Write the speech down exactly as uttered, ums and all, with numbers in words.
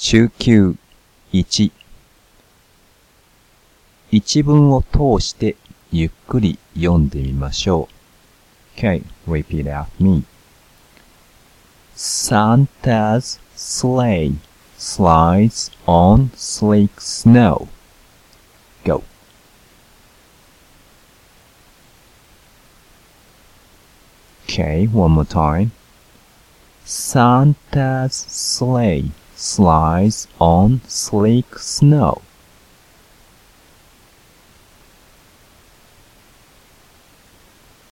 中級いち一文を通してゆっくり読んでみましょう。Okay, repeat after me. Santa's sleigh slides on slick snow. Go. Okay, one more time. Santa's sleigh slides on slick snow.